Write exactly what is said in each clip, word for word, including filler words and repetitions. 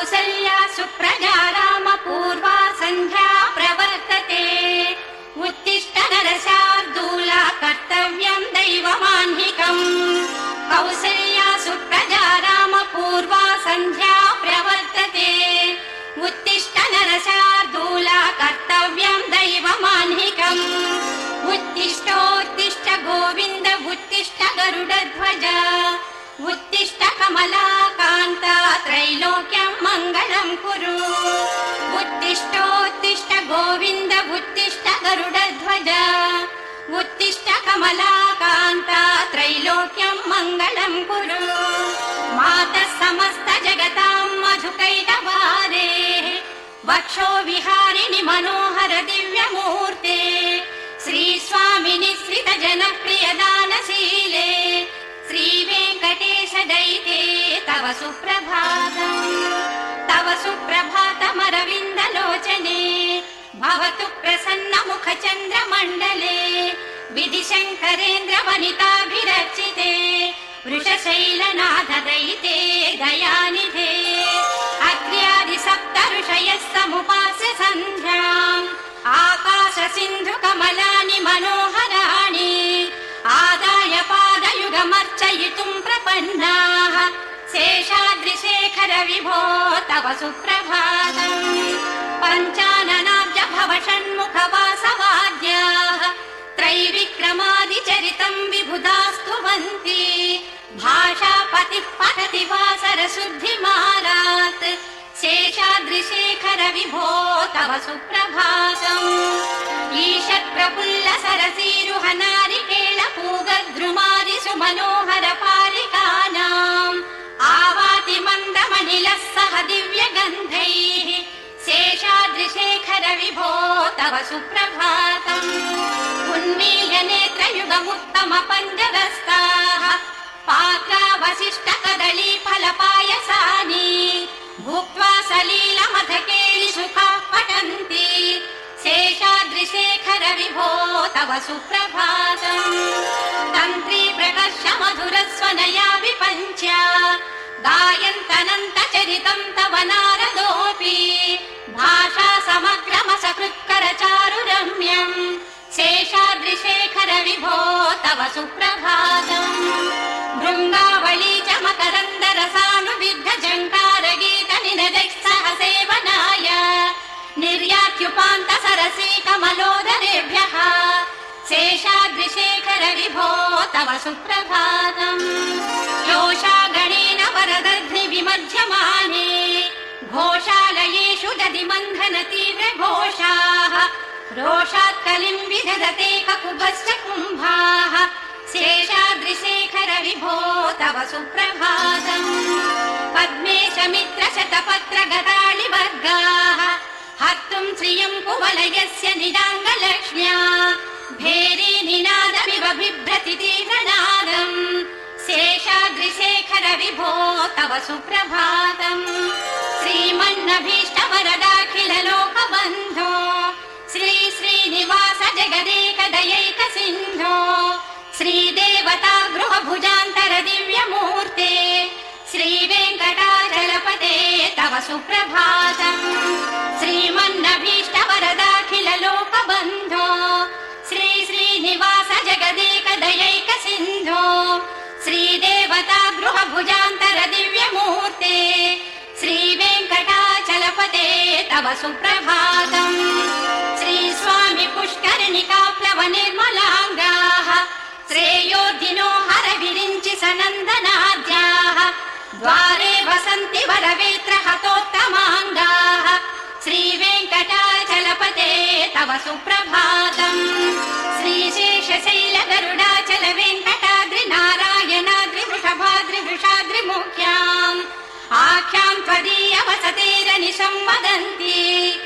कौसल्या सुप्रजा रामपूर्वा सन्ध्या प्रवर्तते उत्तिष्ठ नरशार्दूला कर्तव्यम् दैवमाह्निकम् कौसल्या सुप्रजा रामपूर्वा सन्ध्या प्रवर्तते उत्तिष्ठ नरशार्दूला कर्तव्यम् दैवमाह्निकम् उत्तिष्ठोत्तिष्ठ गोविन्द उत्तिष्ठ गरुडध्वज उत्तिष्ठ कमलाकान्ता त्रैलोक्यम् मङ्गलम् कुरु उत्तिष्ठोत्तिष्ठ गोविन्द उत्तिष्ठ गरुडध्वज उत्तिष्ठ कमलाकान्ता त्रैलोक्यम् मङ्गलम् कुरु मातः समस्त जगताम् मधुकैटभारे वक्षो विहारिणि मनोहर दिव्यमूर्ते श्रीस्वामिनि श्रित जनप्रिय दानशीले श्रीवेङ्कटेश दयिते तव सुप्रभातम् तव सुप्रभातमरविन्दलोचने भवतु प्रसन्न मुख चन्द्रमण्डले विधिशङ्करेन्द्र वनिताभिरचिते वृषशैलनाथ दयिते दयानिधे अग्र्यादि सप्त ऋषयः समुपास्य सन्ध्याम् आकाश सिन्धु कमलानि मनोहराणि आदाय पादयुगमर्चयितुम् प्रपन्नाः शेषाद्रिशेखर विभो तव सुप्रभातम् पञ्चाननाब्ज भव षण्मुख वासवाद्याः त्रैविक्रमादिचरितम् विबुधास्तुवन्ति भाषापतिः पठति वासर शुद्धिमारात् शेषाद्रिशेखर विभो तव सुप्रभातम् ईषत् प्रफुल्ल सरसीरुह नारिकेळ पूगद्रुमादि सुमनोहर पालिकानाम् आवाति मन्दमनिलः सह दिव्यगन्धैः शेषाद्रिशेखर विभो तव सुप्रभातम् उन्मील्य नेत्रयुगमुत्तम पञ्चदस्ताः पात्रावशिष्ट कदली फलपायसानि भुक्त्वा सलीलमधकेलि सुखाः पठन्ति शेषाद्रिशेखर विभो तव सुप्रभातम् तन्त्री प्रकर्ष मधुरस्वनया विपञ्च्या गायन्तनन्त चरितम् तव नारदोऽपि भाषा समग्रमसकृत्कर चारुरम्यम् शेषाद्रिशेखर विभो तव सुप्रभातम् भृङ्गावली च मकरन्द रसानुविद्ध झङ्कार गीत निनदैः सह सेवनाय निर्यात्युपान्त सरसी कमलोदरेभ्यः शेषाद्रिशेखर विभो तव सुप्रभातम् योषागणेन वरदध्नि विमध्यमाने घोषालयेषु दधिमन्थन तीव्र घोषाः रोषात् कलिम् विदधते ककुभश्च कुम्भाः शेषाद्रिशेखर विभो तव सुप्रभातम् पद्मेश मित्र शतपत्र गताळि वर्गाः हर्तुम् श्रियम् कुवलयस्य निजाङ्गलक्ष्म्या भेरी निनादमिव बिभ्रति तीव्रनादम् शेषाद्रिशेखर विभो तव सुप्रभातम् श्रीमन्नभीष्ट वरदाखिल लोकबन्धो श्री श्रीनिवास जगदेक दयैक सिन्धो श्रीदेवता गृहभुजान्तर दिव्यमूर्ते श्रीवेङ्कटाचलपते तव सुप्रभातम् श्रीमन्नभीष्ट वरदाखिल लोकबन्धो श्री श्रीनिवास जगदेक दयैक सिन्धो श्रीदेवता गृहभुजान्तर दिव्यमूर्ते श्रीवेङ्कटाचलपते तव सुप्रभातम् श्रीस्वामि पुष्करिणिकाप्लव निर्मलाङ्गाः श्रेयोधिनो हर विरिञ्चि सनन्दनाद्याः द्वारे वसन्ति वरवेत्र हतोत्तमाङ्गाः श्रीवेङ्कटाचलपते तव सुप्रभातम् श्रीशेषशैल गरुडाचल वेङ्कटाद्रि नारायणाद्रि वृषभाद्रि वृषाद्रिमुख्याम् आख्याम् त्वदीय वसतेरनिशम् वदन्ति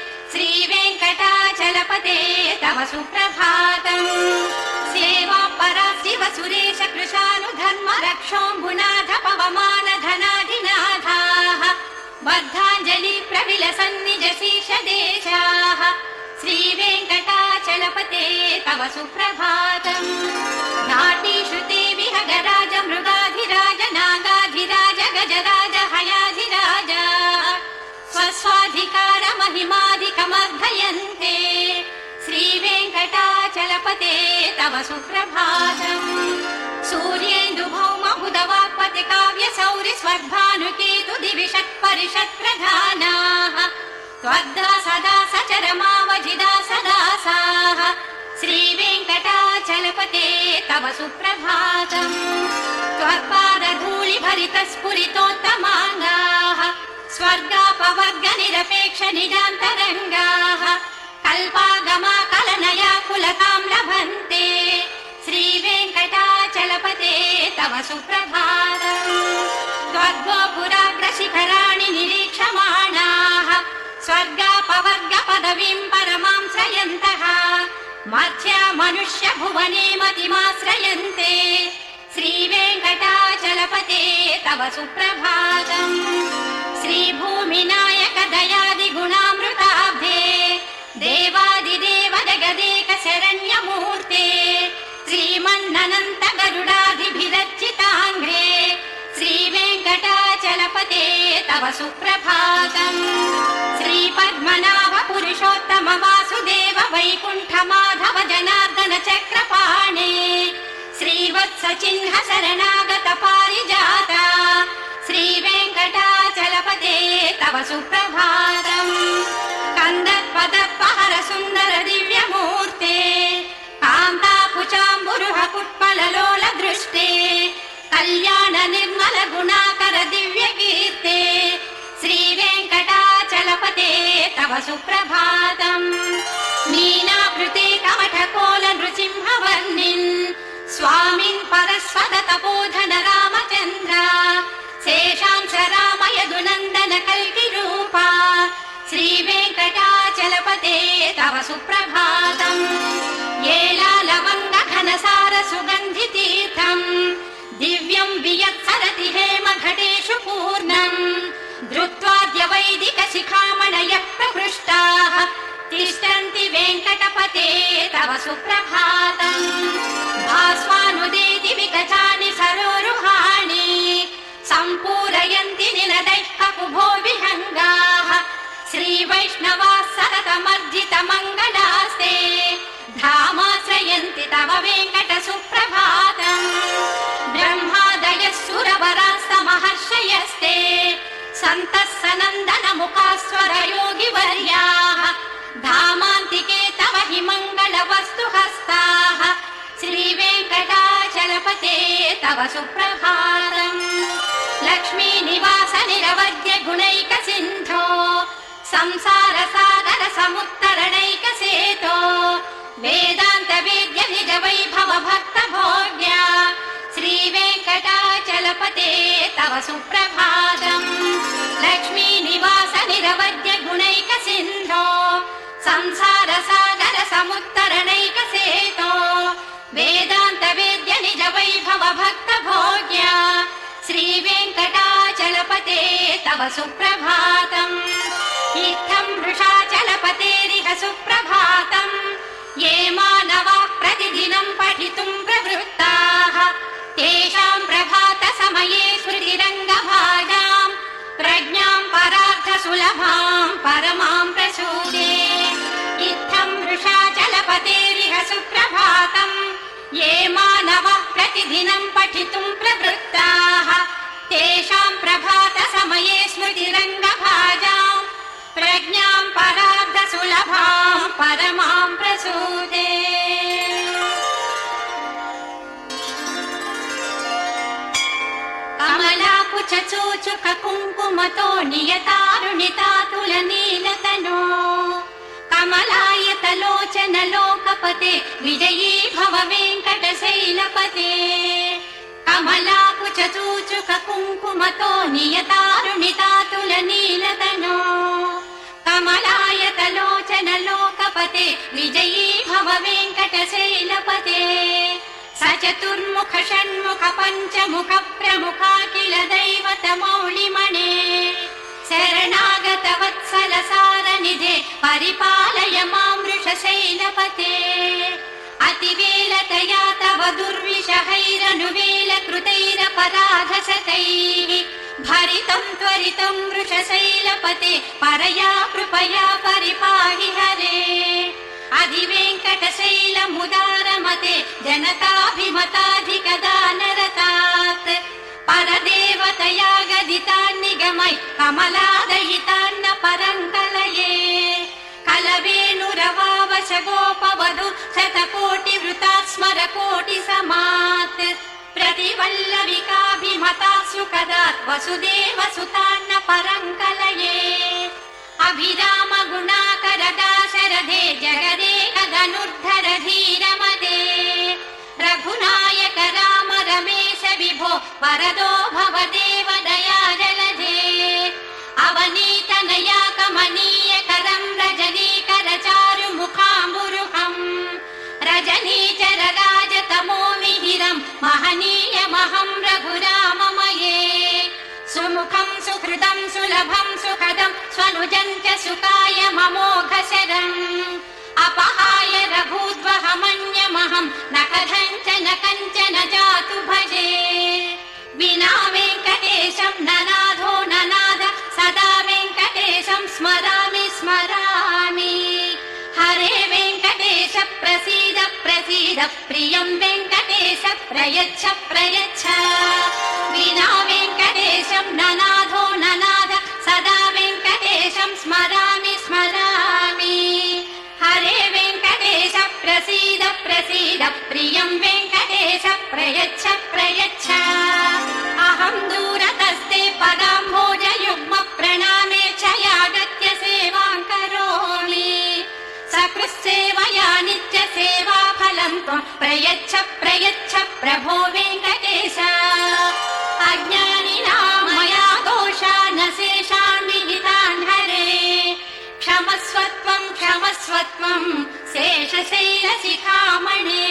श्रीवेङ्कटाचलपते तव सुप्रभातम् सेवा परा शिव सुरेश कृशानुधर्म रक्षोऽम्बुनाथ पवमान धनाधिनाथाः बद्धाञ्जलि प्रविलसन्निज शीर्ष देशाः श्रीवेङ्कटाचलपते तव सुप्रभातम् नाटीषु ते विहगराज मृगाधिराज नागाधिराज गजराज हयाधिराज सुखमर्धयन्ते श्रीवेङ्कटाचलपते तव सुप्रभातम् सूर्येन्दुभौमबुधवाक्पति काव्यसौरि स्वर्भानुकेतु दिविषट् परिषत् प्रधानाः त्वद्दा सदा सचरमावजिदा सदासाः श्रीवेङ्कटाचलपते तव सुप्रभातम् त्वत्पादधूलिभरितस्फुरितोत्तमाङ्गाः स्वर्गापवर्ग निरपेक्ष निजान्तरङ्गाः कल्पागमाकलनया कुलतां लभन्ते श्रीवेङ्कटाचलपते तव सुप्रभातम् त्वद्गोपुराग्रशिखराणि निरीक्षमाणाः स्वर्गापवर्ग पदवीं परमां श्रयन्तः मर्त्या मनुष्य भुवने मतिमाश्रयन्ते श्रीवेङ्कटाचलपते तव सुप्रभातम् श्रीभूमिनायक दयादिगुणामृताब्धे देवादिदेव जगदेक शरण्यमूर्ते श्रीमन्ननन्त गरुडाधिभिरर्चिताङ्घ्रे श्रीवेङ्कटाचलपते तव सुप्रभातम् श्रीपद्मनाभ पुरुषोत्तम वासुदेव वैकुण्ठ माधव जनार्दन चक्रपाणे श्रीवत्स चिह्न शरणागत पारिजाता श्रीवेङ्कटाचलपते तव सुप्रभातम् कन्दर्पदर्पहर सुन्दर दिव्यमूर्ते कान्ताकुचाम्बुरुह कुट्पललोल दृष्टे कल्याण निर्मल गुणाकर दिव्यकीर्ते श्रीवेङ्कटाचलपते तव सुप्रभातम् मीनाभृते कमठकोल नृसिंहवर्णिन् स्वामिन् परस्वद तपोधन रामचन्द्र शेषांश रामयदुनन्दन कल्किरूपा श्रीवेङ्कटाचलपते तव सुप्रभातम् येलालवङ्ग घनसार सुगन्धितीर्थम् दिव्यं वियत्सरति हेम घटेषु पूर्णम् धृत्वाद्य वैदिक शिखामणयः प्रहृष्टाः तिष्ठन्ति वेङ्कटपते तव सुप्रभातम् भास्वानुदेति विकचानि सरोरुहाणि सम्पूरयन्ति निनदैः कुभो विहङ्गाः श्रीवैष्णवाः सततमर्जित मङ्गलास्ते धामाश्रयन्ति तव वेङ्कट सुप्रभातम् ब्रह्मादयः सुरवरास्तमहर्षयस्ते सन्तः सनन्दन मुखास्वर योगिवर्याः धामान्तिके तव हि मङ्गलवस्तु हस्ताः श्रीवेङ्कटाचलपते तव सुप्रभातम् लक्ष्मी निवास निरवद्य गुणैक सिन्धो संसार सागर समुत्तरणैक सेतो वेदान्त वेद्य निज वैभव भक्त भोग्या श्रीवेङ्कटाचलपते तव सुप्रभातम् लक्ष्मी निवास निरवद्य गुणैक सिन्धो संसार सागर समुत्तरणैक सेतो वेदान्त वेद्य निज वैभव भक्त भोग्या श्रीवेङ्कटाचलपते तव सुप्रभातम् इत्थं वृषाचलपतेरिह सुप्रभातम् ये मानवाः प्रतिदिनं पठितुं प्रवृत्ताः तेषां प्रभात समये स्मृतिरङ्गभाजाम् प्रज्ञां परार्थ सुलभां परमां प्रसूदे इत्थं वृषाचलपतेरिह सुप्रभातम् ये मानवाः प्रतिदिनं पठितुं प्रवृत्ताः तेषां प्रभात समये स्मृतिरङ्गभाजाम् प्रज्ञां परार्थ सुलभां परमां प्रसूदे कमलाकुच चूचुक कुङ्कुमतो नियतारुणितातुल नीलतनो कमलायतलोचन लोकपते विजयी भव वेङ्कटशैलपते कमलाकुच चूचुक कुङ्कुमतो नियतारुणितातुल नीलतनो कमलायतलोचन लोकपते विजयी भव वेङ्कटशैलपते स चतुर्मुख षण्मुख पञ्चमुख प्रमुखाखिल दैवत मौलिमणे शरणागत वत्सल सारनिधे परिपालय मां वृषशैलपते अतिवेलतया तव दुर्विषहैरनुवेलकृतैरपराधशतैः भरितं त्वरितं वृषशैलपते परया कृपया परिपाहि हरे अधिवेङ्कटशैलमुदारमते जनताभिमताधिकदानरतात् परदेवतया गदितान्निगमै कमलादयितान्न परङ्कलये कलवेणुरवावश गोपवधु शतकोटिवृतात् स्मरकोटिसमात् प्रतिवल्लविकाभिमता सुखदात् वसुदेवसुतान्न परङ्कलये अभिराम गुणाकर दाशरथे जगदेकधनुर्धर धीरमदे रघुनायक राम रमेश विभो वरदो भव देव दयाजलधे अवनीतनया कमनीयकरं रजनीकर चारु मुखाम्बुरुहम् रजनीचर राजतमो मिहिरं महनीयमहं रघुराममये सुमुखं सुहृदं सुलभं सुखदं स्वनुजं च सुखाय ममोघशरम् अपहाय रघूद्वहमन्यमहं न कथञ्चन कञ्चन जातु भजे विना वेङ्कटेशं ननाथो ननाथ सदा वेङ्कटेशं स्मरामि स्मरामि हरे वेङ्कटेश प्रसीद प्रसीद प्रियं वेङ्कटेश प्रयच्छ प्रयच्छ विना वेङ्कटेशं ननाथो ननाथ सदा वेङ्कटेशं स्मरामि स्मरामि हरे वेङ्कटेश प्रसीद प्रसीद प्रियं वेङ्कटेश प्रयच्छ प्रयच्छ अहं दूरतस्ते पदाम्भोजयुग्म प्रणामे च यागत्य सेवां करोमि सकृत्सेवया नित्यसेवा फलं त्वं प्रयच्छ प्रयच्छ प्रभो वेङ्कटेश अज्ञानिनां मया दोषा न शेषान् विहितान् हरे क्षमस्वत्वं क्षमस्वत्वं शेषशैलशिखामणे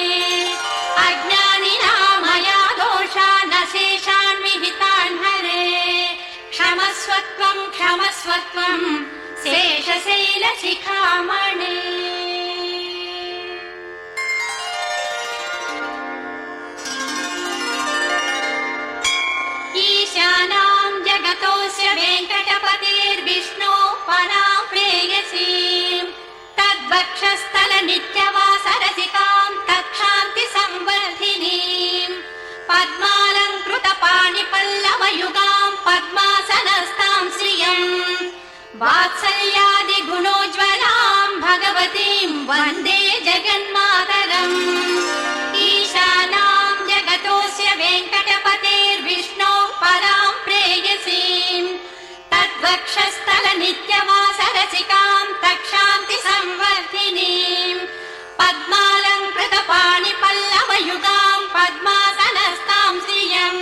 अज्ञानिनां मया दोषा न शेषान् विहितान् हरे क्षमस्वत्वं क्षमस्वत्वं शेषशैलशिखामणे ईशानां जगतोऽस्य वेङ्कटपतेर्विष्णो परां प्रेयसीं तद्वक्षस्थल नित्यवासरसिकां तक्षान्ति संवर्धिनीं पद्मालङ्कृतपाणिपल्लवयुगां पद्मासनस्थां श्रियम् वात्सल्यादिगुणोज्ज्वलां भगवतीं वन्दे जगन्मातरम् ईशानां जगतोऽस्य वेङ्कटपतेर्विष्णो परां प्रेयसीं तद्वक्षस्थल नित्यवासरसिकां तक्षान्ति संवर्धिनीं पद्मालङ्कृतपाणिपल्लवयुगां पद्मासनस्थां श्रियम्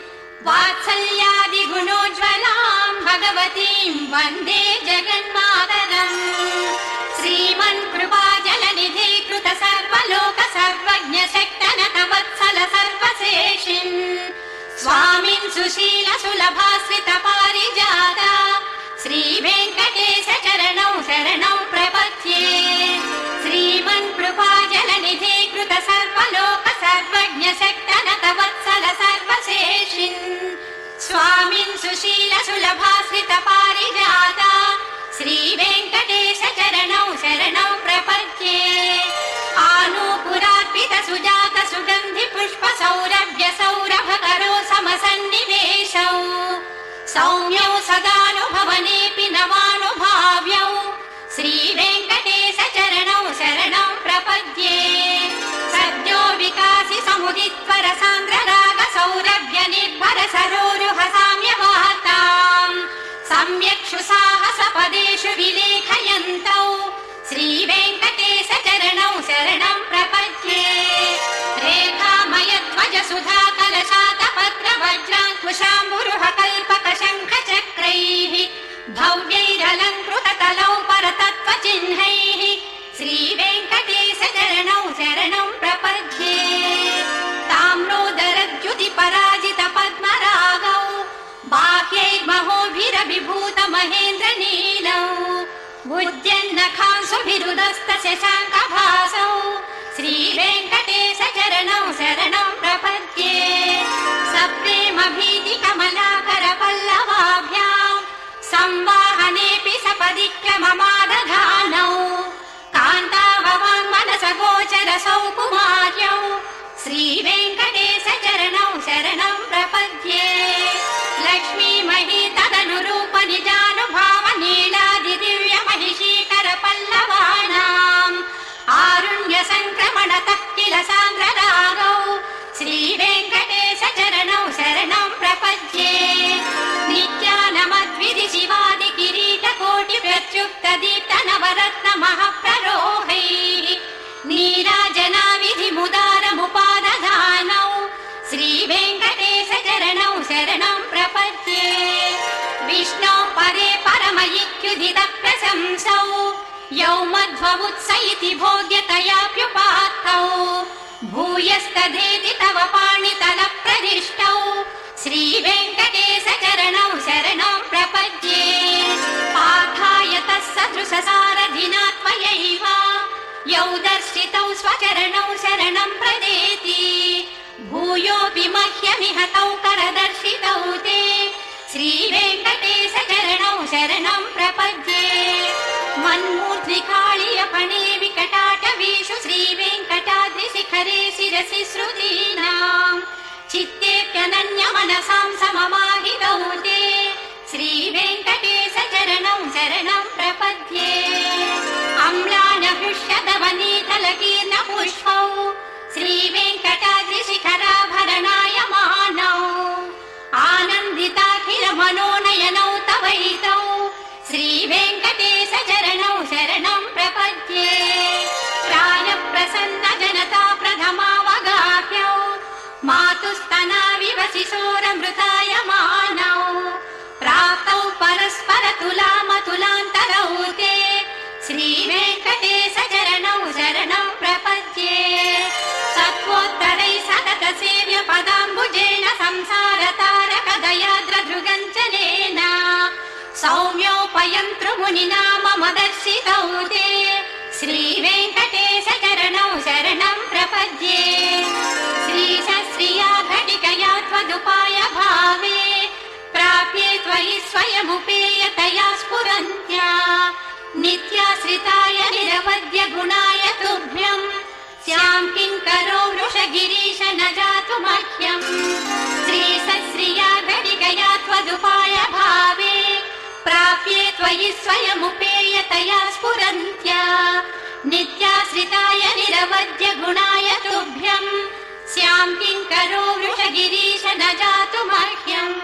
वात्सल्यादिगुणोज्ज्वलां भगवतीं वन्दे जगन्मातरम् श्रीमन्कृपाजलनिधे कृत सर्वलोक सर्वज्ञ शक्तनत वत्सल सर्वशेषिन् स्वामिन् सुशील सुलभाश्रित पारिजाता श्रीवेङ्कटेश चरणौ शरणौ प्रपद्ये श्रीमन्कृपाजलनिधे कृत सर्वलोक सर्वज्ञ शक्तनत वत्सल सर्वशेषिन् स्वामिन् सुशील सुलभाश्रित पारिजाता श्रीवेङ्कटेश चरणौ शरणौ प्रपद्ये आनूपुरार्पित सुजात सुगन्धि पुष्प सौरभ्य सौरभकरो समसन्निवेशौ सौम्यौ सदानुभवनेऽपि नवानुभाव्यौ श्रीवेङ्कटेश चरणौ शरणौ प्रपद्ये सद्यो विकासि समुदित्वर सान्द्र राग सौरभ्य निर्भर सरोरुह साम्यवाताम् सम्यक्षु साहस पदेषु विलेखयन्तौ श्रीवेङ्कटेश चरणौ शरणं प्रपद्ये रेखामयध्वज सुधा कलशातपत्र वज्राङ्कुशाम्बुरुह कल्पक शङ्ख चक्रैः भव्यैरलङ्कृततलौ परतत्त्वचिह्नैः श्रीवेङ्कटेश चरणौ शरणं प्रपद्ये ताम्रोदरद्युति पराजित पद्मरागौ बाह्यैर्महोभिरभिभूत महेन्द्र नीलौ उद्यन्नखांसुभिरुदस्त शशाङ्कभासौ श्रीवेङ्कटेश चरणौ शरणं प्रपद्ये सप्रेम भीति कमलाकर पल्लवाभ्यां संवाहनेऽपि सपदि क्रममादधानौ कान्ताववाङ् मनस गोचरसौ कुमार्यौ श्रीवेङ्कटेश चरणौ शरणं प्रपद्ये लक्ष्मीमही तदनुरूप निजानुभाव नीलादि दिव्य महिषीकर पल्लवानाम् आरुण्य संक्रमणतः किल सान्द्ररागौ श्रीवेङ्कटेश चरणौ शरणं प्रपद्ये नित्यानमद्विधि शिवादि किरीट कोटि प्रत्युक्त दीप्त नवरत्न महप्ररोहैः नीराजना विधि मुदारमुपादधानौ श्रीवेङ्कटेश चरणौ शरणं प्रपद्ये विष्णौ परे परमयित्युदित प्रशंसौ यौ मध्वमुत्स इति भोग्यतयाप्युपात्तौ भूयस्तदेति तव पाणितल प्रदिष्टौ श्रीवेङ्कटेश चरणौ शरणं प्रपद्ये पार्थाय तत्सदृश सारथिना त्वयैव यौ दर्शितौ स्वचरणौ शरणं प्रदेति भूयोऽपि मह्यमिह तौ करदर्शितौ ते श्रीवेङ्कटेश चरणौ शरणं प्रपद्ये मन्मूर्ध्निकाळियपणे विकटाटवीषु श्रीवेङ्कटाद्रिशिखरे शिरसि श्रुतीनाम् चित्तेऽप्यनन्यमनसां सममाहितौ ते श्रीवेङ्कटेश चरणं शरणं प्रपद्ये अम्लानहृष्यदवनीतलकीर्णपुष्पौ श्रीवेङ्कटाद्रिशिखराभरणायमानौ आनन्दिताखिल मनोनयनौ तवैतौ श्रीवेङ्कटेश चरणौ शरणं प्रपद्ये प्रायप्रसन्न जनता प्रथमावगाह्यौ मातुस्तनाविव शिशोरमृतायमानौ प्राप्तौ परस्पर तुलामतुलान्तरौ ते श्रीवेङ्कटेश चरणौ शरणं प्रपद्ये सत्त्वोत्तरै सतत सेव्य पदाम्बुजेन संसार तारक दयाद्रधृगञ्चनेन सौम्योपयन्तृमुनिना मम दर्शितौ ते श्रीवेङ्कटेश चरणौ शरणं प्रपद्ये श्रीश श्रिया घटिकया त्वदुपाय भावे प्राप्ये त्वयि स्वयमुपेयतया स्फुरन्त्या नित्याश्रिताय निरवद्य गुणाय तुभ्यम् स्यां किङ्करो वृषगिरीश न जातु मह्यम् श्रीसश्रिया घटिकया त्वदुपाय भावे प्राप्ये त्वयि स्वयमुपेयतया स्फुरन्त्या नित्याश्रिताय निरवद्य गुणाय तुभ्यम् स्यां किङ्करो वृषगिरीश न जातु मह्यम्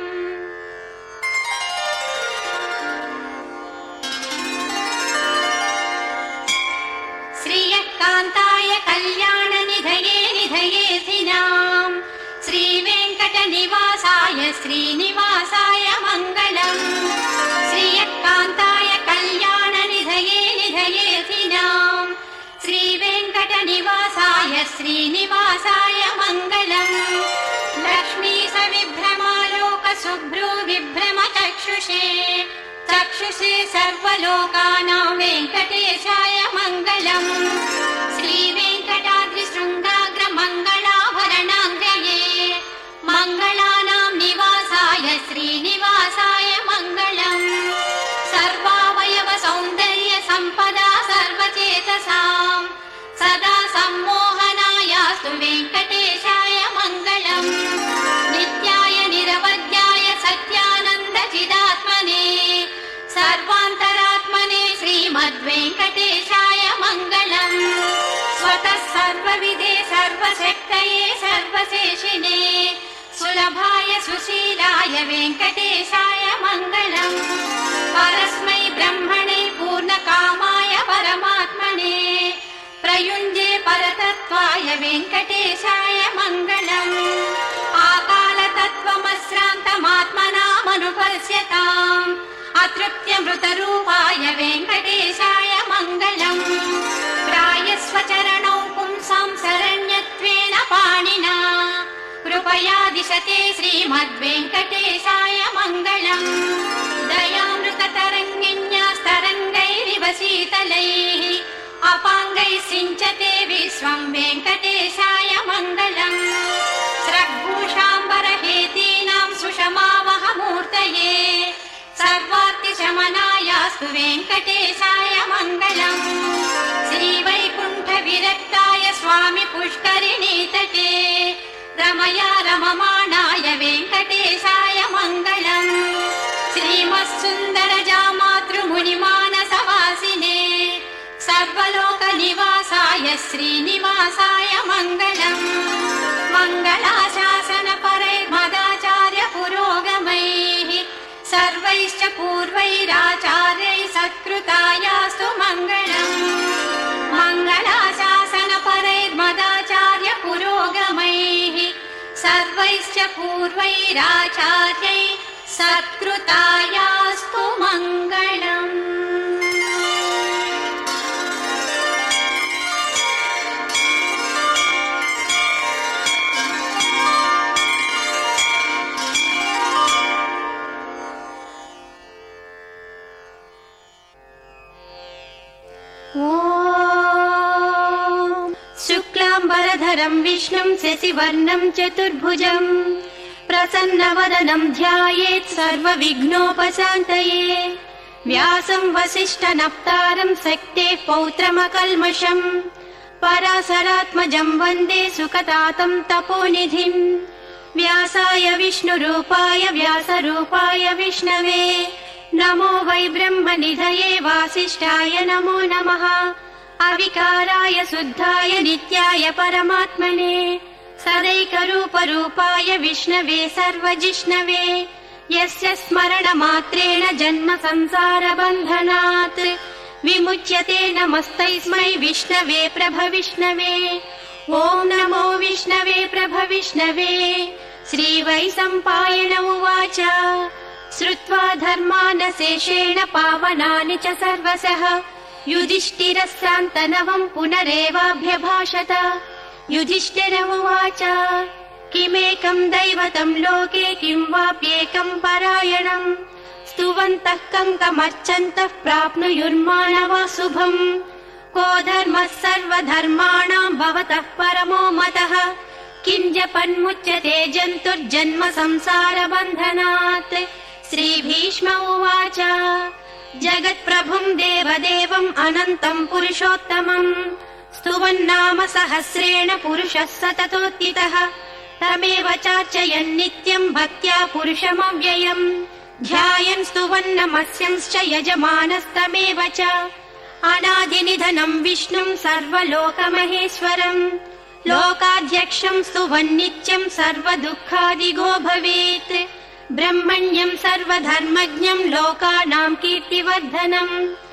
कान्ताय कल्याण निधये निधयेऽधिनाम् श्रीवेङ्कटनिवासाय श्रीनिवासाय मङ्गलम् श्रियकान्ताय कल्याण निधये निधयेऽधिनाम् श्रीवेङ्कटनिवासाय श्रीनिवासाय मङ्गलम् लक्ष्मी सविभ्रमालोक शुभ्रो विभ्रम चक्षुषे चक्षुषे सर्वलोकानां वेङ्कटेशाय मङ्गलम् श्रीवेङ्कटाद्रिशृङ्गाग्र मङ्गलाभरणाङ्गये मङ्गलानां निवासाय श्रीनिवासाय मङ्गलम् सर्वावयव सौन्दर्य सम्पदा सर्वचेतसां सदा सम्मोहनायास्तु वेङ्कटेशाय मङ्गलम् नित्याय निरवध्याय सत्यानन्द चिदात्मने सर्वान्तरात्मने श्रीमद्वेङ्कटेशाय मङ्गलम् स्वतः सर्वविदे सर्वशक्तये सर्वशेषिणे सुलभाय सुशीलाय वेङ्कटेशाय मङ्गलम् परस्मै ब्रह्मणे पूर्णकामाय परमात्मने प्रयुञ्जे परतत्त्वाय वेङ्कटेशाय मङ्गलम् आकालतत्त्वमश्रान्तमात्मनामनुपश्यताम् अतृप्त्यमृतरूपाय वेङ्कटेशाय मङ्गलम् प्रायस्वचरणौ पुंसां शरण्यत्वेन पाणिना कृपया दिशते श्रीमद्वेङ्कटेशाय मङ्गलम् दयामृततरङ्गिण्यास्तरङ्गैरिव शीतलैः अपाङ्गैः सिञ्चते विश्वं वेङ्कटेशाय मङ्गलम् स्रग्भूषाम्बरहेतीनां सुषमावहमूर्तये सर्वार्तिशमनायास्तु वेङ्कटेशाय मङ्गलम् श्रीवैकुण्ठविरक्ताय स्वामि पुष्करिणीतटे रमया रममाणाय वेङ्कटेशाय मङ्गलम् श्रीमत्सुन्दरजामातृमुनिमानसवासिने सर्वलोकनिवासाय श्रीनिवासाय मङ्गलम् मङ्गलाशासनपरैर्मदाचार्य पुरोगमैः सर्वैश्च पूर्वैराचार्यैः सत्कृतायास्तु मङ्गलम् मङ्गलाशासनपरैर्मदाचार्य पुरोगमैः सर्वैश्च पूर्वैराचार्यैः सत्कृतायास्तु मङ्गलम्। शुक्लाम्बरधरं विष्णुं शशिवर्णं चतुर्भुजम् प्रसन्नवदनं ध्यायेत् सर्वविघ्नोपशान्तये व्यासं वसिष्ठनप्तारं शक्तेः पौत्रमकल्मषम् पराशरात्मजं वन्दे सुखतातं तपोनिधिम् व्यासाय विष्णुरूपाय व्यासरूपाय विष्णवे नमो वै ब्रह्मनिधये वासिष्ठाय नमो नमः अविकाराय शुद्धाय नित्याय परमात्मने सदैकरूपरूपाय विष्णवे सर्वजिष्णवे यस्य स्मरणमात्रेण जन्म संसारबन्धनात् विमुच्यते नमस्तैस्मै विष्णवे प्रभविष्णवे ॐ नमो विष्णवे प्रभविष्णवे श्रीवैशम्पायन उवाच श्रुत्वा धर्मानशेषेण पावनानि च सर्वशः युधिष्ठिरस्यान्तनवं पुनरेवाभ्यभाषत युधिष्ठिर उवाच किमेकं दैवतं लोके किं वाप्येकं परायणम् स्तुवन्तः कङ्कमर्चन्तः प्राप्नुयुर्मानवा शुभम् को धर्मः सर्वधर्माणां भवतः परमो मतः किं जपन्मुच्यते जन्तुर्जन्म संसारबन्धनात् श्रीभीष्म उवाच जगत्प्रभुं देवदेवम् अनन्तं पुरुषोत्तमम् स्तुवन्नाम सहस्रेण पुरुषः सततोत्थितः तमेव चार्चयन् नित्यम् भक्त्या पुरुषमव्ययम् ध्यायन् स्तुवन्नमस्यंश्च यजमानस्तमेव च अनादिनिधनं विष्णुं सर्वलोकमहेश्वरम् लोकाध्यक्षं स्तुवन्नित्यं सर्वदुःखादिगो भवेत् ब्रह्मण्यं सर्वधर्मज्ञं लोकानां कीर्तिवर्धनम्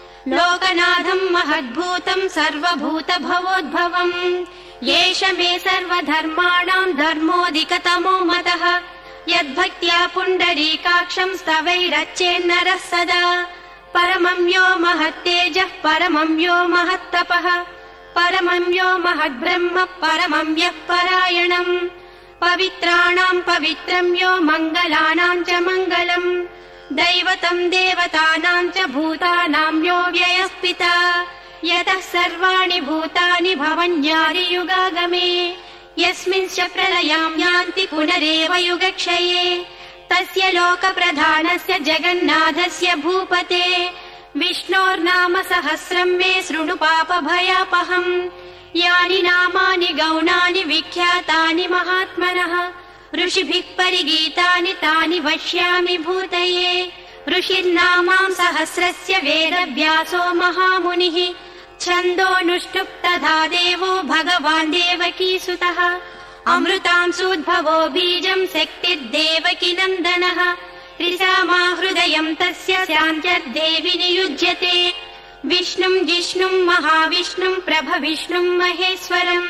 लोकनाथं महद्भूतं सर्वभूतभवोद्भवम् येष मे सर्वधर्माणां धर्मोऽधिकतमो मतः यद्भक्त्या पुण्डरीकाक्षं स्तवैरच्चेन्नरः सदा परमं यो महत्तेजः परमं यो महत्तपः परमं यो महद्ब्रह्म परमं यः परायणम् पवित्राणां पवित्रं यो मङ्गलानां च मङ्गलम् दैवतं देवतानां च भूतानां यो व्ययः पिता यतः सर्वाणि भूतानि भवन्यादियुगागमे यस्मिंश्च प्रलयां यान्ति पुनरेव युगक्षये तस्य लोकप्रधानस्य जगन्नाथस्य भूपते विष्णोर्नाम सहस्रं मे शृणु पापभयापहम् यानि नामानि गौणानि विख्यातानि महात्मनः ऋषिभिः परिगीतानि तानि वक्ष्यामि भूतये ऋषिर्नामां सहस्रस्य वेदव्यासो महामुनिः छन्दोऽनुष्टुप् तथा देवो भगवान् देवकीसुतः अमृतांसूद्भवो बीजं शक्तिर्देवकी नन्दनः त्रिसामा हृदयं तस्य शान्त्यर्देवि नियुज्यते विष्णुं जिष्णुं महाविष्णुं प्रभविष्णुं महेश्वरम्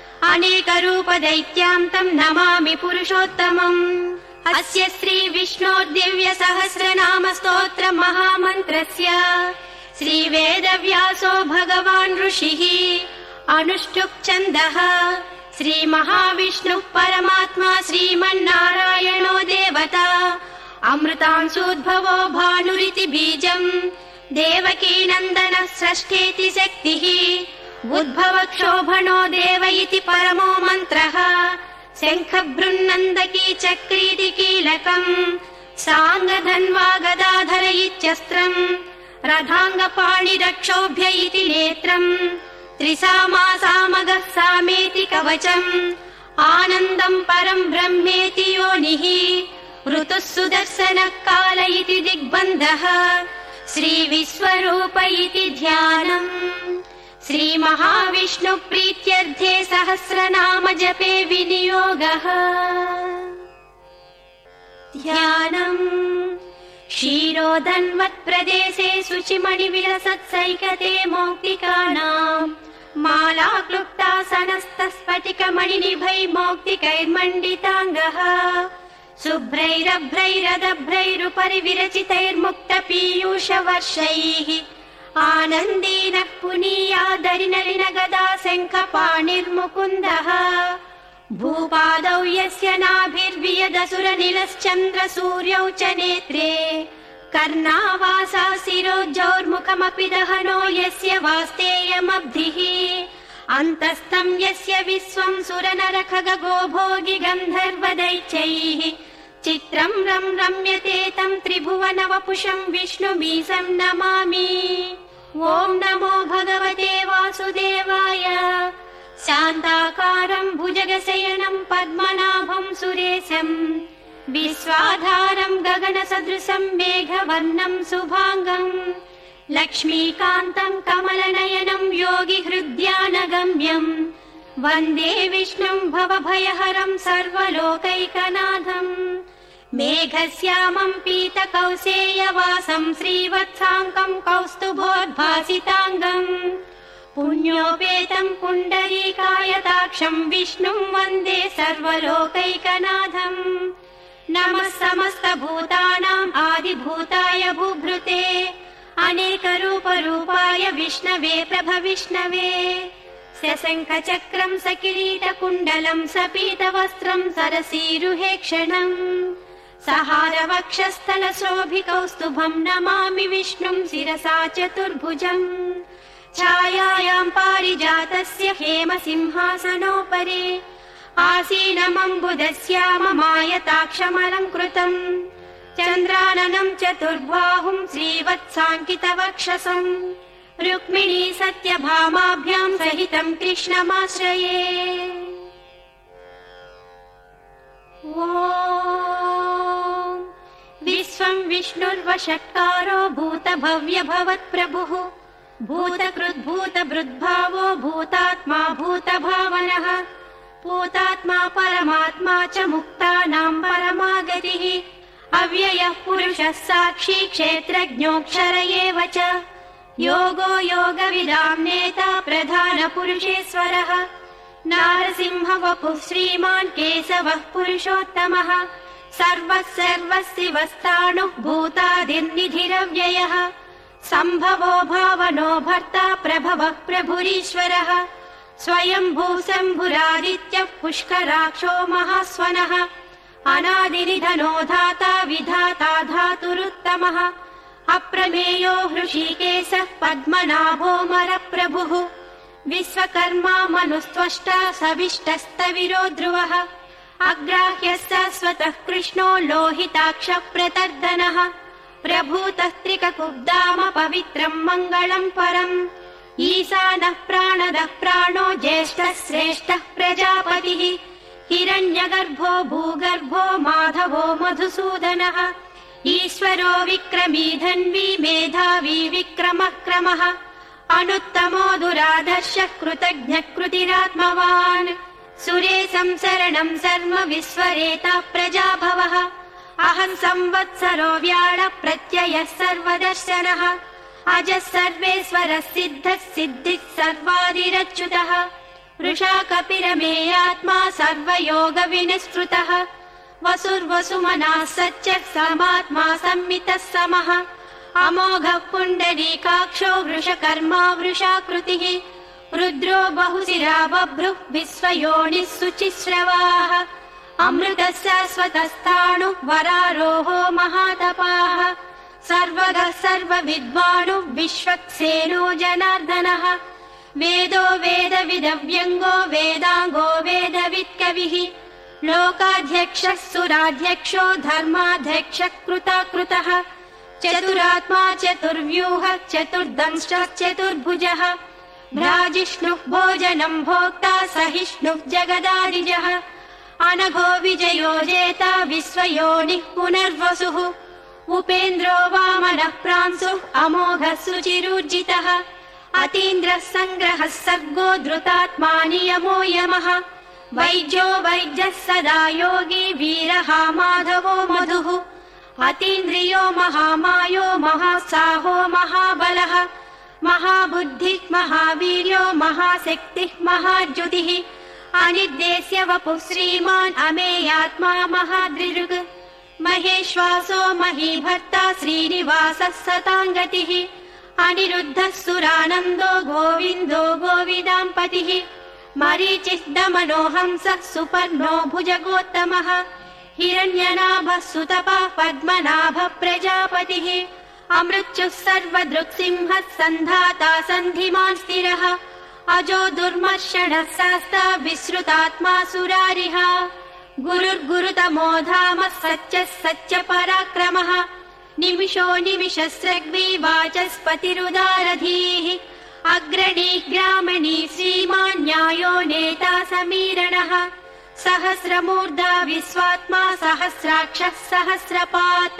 अनेकरूपदैत्यान्तं नमामि पुरुषोत्तमम् अस्य श्रीविष्णोर्दिव्य सहस्रनाम स्तोत्र महामन्त्रस्य श्रीवेदव्यासो भगवान् ऋषिः अनुष्टुप् छन्दः श्रीमहाविष्णुः परमात्मा श्रीमन्नारायणो देवता अमृतांसूद्भवो भानुरिति बीजम् देवकी नन्दनः षष्ठेति शक्तिः उद्भवक्षोभणो देव इति परमो मन्त्रः शङ्खबृन्नन्दकी चक्रीति कीलकम् साङ्गधन्वा गदाधर इत्यस्त्रम् रथाङ्गपाणिरक्षोभ्य इति नेत्रम् त्रिसामासामगः सामेति कवचम् आनन्दम् परम् ब्रह्मेति योनिः ऋतुः सुदर्शनः काल इति दिग्बन्धः श्रीविश्वरूप इति ध्यानम् श्रीमहाविष्णुप्रीत्यर्थे सहस्रनाम जपे विनियोगः ध्यानम् क्षीरोदन्वत्प्रदेशे शुचिमणिविलसत्सैकते मौक्तिकानाम् मालाक्लुप्तासनस्तस्फटिकमणिनिभै मौक्तिकैर्मण्डिताङ्गः शुभ्रैरभ्रैरदभ्रैरुपरि विरचितैर्मुक्तपीयूषवर्षैः आनन्दीनः पुनीयादरिनलिन गदा शङ्खपाणिर्मुकुन्दः भूपादौ यस्य नाभिर्वियदसुरनिलश्चन्द्र सूर्यौ च नेत्रे कर्णावासा शिरोज्जौर्मुखमपि दहनो यस्य वास्तेयमब्धिः अन्तस्थं यस्य विश्वं सुरनरखगो भोगि गन्धर्वदैत्यैः चित्रं रं रम्यते तं त्रिभुवनवपुषं विष्णुमीशं नमामि। ॐ नमो भगवते वासुदेवाय। शान्ताकारं भुजगशयनं पद्मनाभं सुरेशं विश्वाधारं गगनसदृशं मेघवर्णं शुभाङ्गं लक्ष्मीकान्तं कमलनयनं योगिहृद्यानगम्यं वन्दे विष्णुं भवभयहरं सर्वलोकैकनाथं मेघश्यामं पीतकौसेयवासं श्रीवत्साङ्कं कौस्तुभोद्भासिताङ्गम् पुण्योपेतं पुण्डरीकायताक्षं विष्णुं वन्दे सर्वलोकैकनाथम्। नमः समस्तभूतानाम् आदिभूताय भूभृते अनेकरूपरूपाय विष्णवे प्रभविष्णवे शशङ्खचक्रं सकिरीटकुण्डलं सपीतवस्त्रं सरसीरुहेक्षणम् सहारवक्षस्थलशोभिकौस्तुभं नमामि विष्णुं शिरसा चतुर्भुजम् छायायां पारिजातस्य हेमसिंहासनोपरि आसीनमम्बुदस्याममायताक्षमलङ्कृतम् चन्द्राननं चतुर्बाहुं श्रीवत्साङ्कितवक्षसम् रुक्मिणी सत्यभामाभ्यां सहितं कृष्णमाश्रये। ॐ विश्वं विष्णुर्वषट्कारो भूतभव्यभवत्प्रभुः भूतकृद्भूतभृद्भावो भूतात्मा भूतभावनः भूतात्मा परमात्मा च मुक्तानां परमागतिः अव्ययः पुरुषः साक्षी क्षेत्रज्ञोऽक्षर एव च योगो योगविदां नेता प्रधानपुरुषेश्वरः नारसिंहवपुः श्रीमान् केशवः पुरुषोत्तमः सर्वः सर्वस्यवस्थाणुः भूतादिर्निधिरव्ययः सम्भवो भावनो भर्ता प्रभवः प्रभुरीश्वरः स्वयंभू शम्भुरादित्यः पुष्कराक्षो महास्वनः अनादिनिधनो धाता विधाता धातुरुत्तमः अप्रमेयो हृषीकेशः पद्मनाभो मरप्रभुः विश्वकर्मा मनुस्त्वष्टा सविष्टस्तविरो ध्रुवः अग्राह्यः शाश्वतः कृष्णो लोहिताक्षः प्रतर्दनः प्रभूतः त्रिककुब्धाम पवित्रं मङ्गलं परम् ईशानः प्राणदः प्राणो ज्येष्ठः श्रेष्ठः प्रजापतिः हिरण्यगर्भो भूगर्भो माधवो मधुसूदनः ईश्वरो विक्रमी धन्वी मेधावी विक्रमः क्रमः अनुत्तमो दुरादर्शः कृतज्ञः कृतिरात्मवान् सुरेशं शरणं सर्व विश्वरेता प्रजाभवः अहं संवत्सरो व्याळ प्रत्ययः सर्वदर्शनः अजः सर्वेश्वरः सिद्धः सिद्धिः सर्वादिरच्युतः वृषा कपिरमेयात्मा सर्वयोग विनिष्कृतः वसुर्वसुमनः सच्चः समात्मा संमितः समः अमोघः पुण्डरीकाक्षो वृषकर्मा वृषाकृतिः रुद्रो बहुशिरा बभ्रुः विश्वयोनिः शुचिश्रवाः अमृतः शाश्वतस्थाणुः वरारोहो महातपाः सर्वगः सर्वविद्वानुः विश्वक्सेनो जनार्दनः वेदो वेदविदव्यङ्गो वेदाङ्गो वेदवित्कविः लोकाध्यक्षः सुराध्यक्षो धर्माध्यक्षः कृताकृतः चतुरात्मा चतुर्व्यूहः चतुर्दंश्चतुर्भुजः भ्राजिष्णुः भोजनं भोक्ता सहिष्णुः जगदादिजः अनघो विजयो जेता विश्वयोनिः पुनर्वसुः उपेन्द्रो वामनः प्रांशुः अमोघः सुचिरूर्जितः अतीन्द्रः सङ्ग्रहः सर्गो धृतात्मा नियमो यमः वैद्यो वैद्यः सदा योगी वीरः माधवो मधुः अतीन्द्रियो महामायो महासाहो महाबलः महाबुद्धिः महावीर्यो महाशक्तिः महाद्युतिः अनिर्देश्य वपुः श्रीमान् अमेयात्मा महादृऋग् महेश्वासो महीभर्ता श्रीनिवासः सताङ्गतिः अनिरुद्धः सुरानन्दो गोविन्दो गोविदाम्पतिः मरीचिः दमनो हंसः सुपर्णो भुजगोत्तमः हिरण्यनाभः सुतपः पद्मनाभः प्रजापतिः अमृत्युः सर्वदृक्सिंहः सन्धाता सन्धिमान् स्थिरः अजो दुर्मर्षणः शास्ता विश्रुतात्मा सुरारिः गुरुर्गुरुतमो धामः सत्यः सत्यपराक्रमः निमिषो निमिषस्रग्वी वाचस्पतिरुदारधीः अग्रणी ग्रामणी श्रीमान् न्यायो नेता समीरणः सहस्रमूर्धा विश्वात्मा सहस्राक्षः सहस्रपात्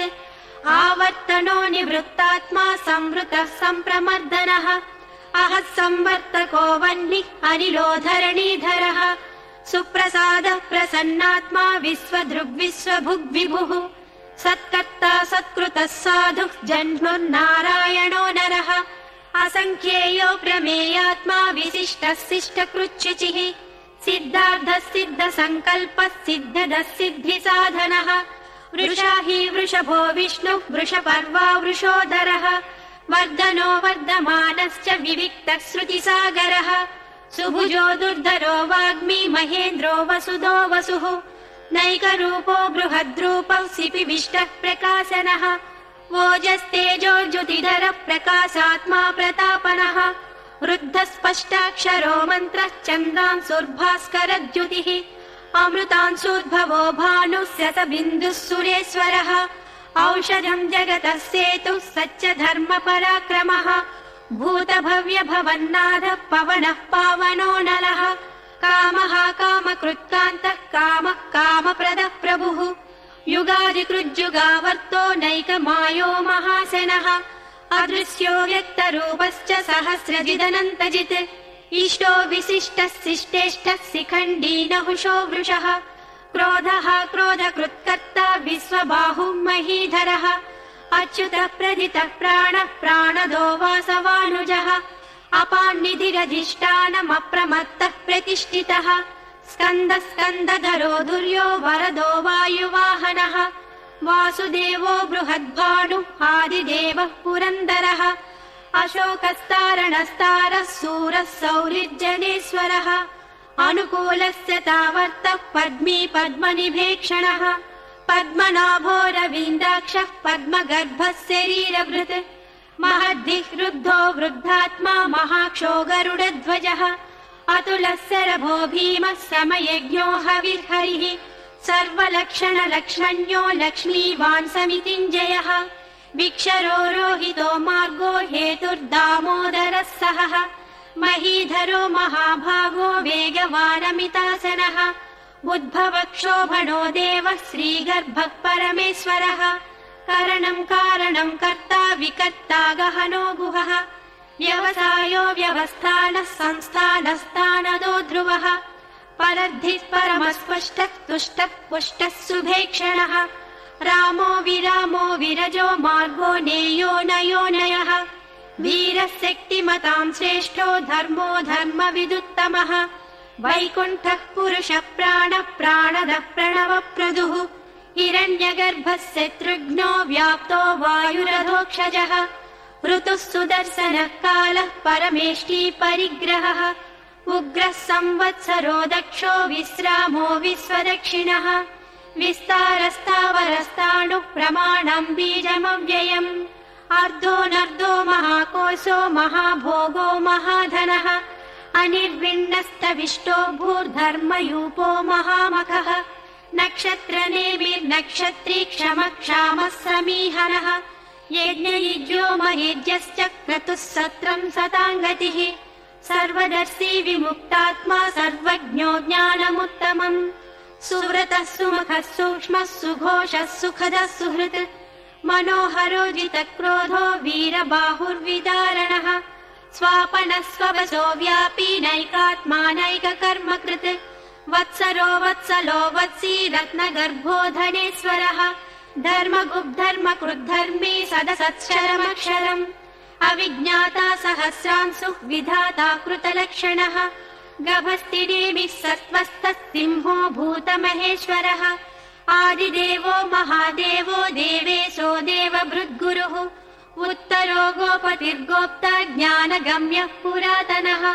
आवर्तनो निवृत्तात्मा संवृतः सम्प्रमर्दनः अहः संवर्तको वह्निः अनिलो धरणीधरः सुप्रसादः प्रसन्नात्मा विश्वदृग्विश्वभुग्विभुः सत्कर्ता सत्कृतः साधुः जह्नुर्नारायणो नरः असङ्ख्येयो प्रमेयात्मा विशिष्टः शिष्टकृच्छुचिः सिद्धार्थः सिद्धसङ्कल्पः सिद्धदः सिद्धिसाधनः वृषा हि वृषभो विष्णुः वृषपर्वा वृषोदरः वर्धनो वर्धमानश्च विविक्तः श्रुतिसागरः सुभुजो दुर्धरो वाग्मी महेन्द्रो वसुदो वसुः नैकरूपो बृहद्रूपः सिपिविष्टः प्रकाशनः ओजस्तेजोर्जुतिधरः प्रकाशात्मा प्रतापनः वृद्धः स्पष्टाक्षरो मन्त्रः चन्द्रांशुर्भास्करद्युतिः अमृतांशोद्भवो भानुस्य स बिन्दुः सुरेश्वरः औषधम् जगतः सेतुः सच्च धर्मपराक्रमः भूतभव्यभवन्नाथः पवनः पावनो नलः कामः कामकृत्कान्तः कामः कामप्रदः प्रभुः युगादिकृज्जुगावर्तो नैकमायो महाशनः अदृश्यो व्यक्तरूपश्च सहस्रजिदनन्तजित् इष्टो विशिष्टः शिष्टेष्टः शिखण्डी नहुषो वृषः क्रोधः क्रोधकृत्कर्ता विश्वबाहुः महीधरः अच्युतः प्रथितः प्राणः प्राणदो वासवानुजः अपान्निधिरधिष्ठानमप्रमत्तः प्रतिष्ठितः स्कन्दः स्कन्दधरो दुर्यो वरदो वायुवाहनः वासुदेवो बृहद्भानुः आदिदेवः पुरन्दरः अशोकस्तारणस्तारः सूरः सौरिज्जनेश्वरः अनुकूलस्य तावर्तः पद्मी पद्मनिभेक्षणः पद्मनाभो रवीन्द्राक्षः पद्मगर्भः शरीरभृत् महद्धिः रुद्धो वृद्धात्मा महाक्षो गरुडध्वजः अतुलस्य रभो भीमः समयज्ञो हविर्हरिः सर्वलक्षणलक्ष्मण्यो लक्ष्मीवान् समितिञ्जयः विक्षरो रोहितो मार्गो हेतुर्दामोदरः सहः महीधरो महाभागो वेगवानमितासनः उद्भवक्षोभणो देवः श्रीगर्भः परमेश्वरः करणं कारणं कर्ता विकर्ता गहनो गुहः व्यवसायो व्यवस्थानः संस्थानस्थानदो ध्रुवः परद्धिः परमस्पष्टः तुष्टः पुष्टः सुभेक्षणः रामो विरामो विरजो मार्गो नेयो नयोनयः वीरः शक्तिमतां श्रेष्ठो धर्मो धर्मविदुत्तमः वैकुण्ठः पुरुषः प्राणः प्राणदः प्रणवप्रदुः हिरण्यगर्भः शत्रुघ्नो व्याप्तो वायुरधोक्षजः ऋतुः सुदर्शनः कालः परमेष्टि परिग्रहः उग्रः संवत्सरो दक्षो विश्रामो विश्वदक्षिणः विस्तारस्तावरस्ताणुः प्रमाणम् बीजमव्ययम् अर्धो नर्धो महाकोशो महाभोगो महाधनः अनिर्विण्णस्तविष्टो भूर्धर्मयूपो महामखः नक्षत्रनेमिर्नक्षत्री क्षमक्षामः समीहनः यज्ञयुज्यो महेज्यश्च क्रतुः सत्रम् सताङ्गतिः सर्वदर्शी विमुक्तात्मा सर्वज्ञो ज्ञानमुत्तमम् सुव्रतः सुमुखः सूक्ष्मः सुघोषः सुखदः सुहृत् मनोहरो जितक्रोधो वीरबाहुर्विदारणः स्वापनः स्ववसो व्यापी नैकात्मा नैककर्मकृत् वत्सरो वत्सलो वत्सी रत्नगर्भो धनेश्वरः धर्मगुब्धर्मकृद्धर्मी सदसत्क्षरमक्षरम् अविज्ञाता सहस्रांशुः विधाता कृतलक्षणः गभस्तिनेमिः सत्त्वस्थः सिंहो भूतमहेश्वरः आदिदेवो महादेवो देवेशो देवभृद्गुरुः उत्तरो गोपतिर्गोप्ता ज्ञानगम्यः पुरातनः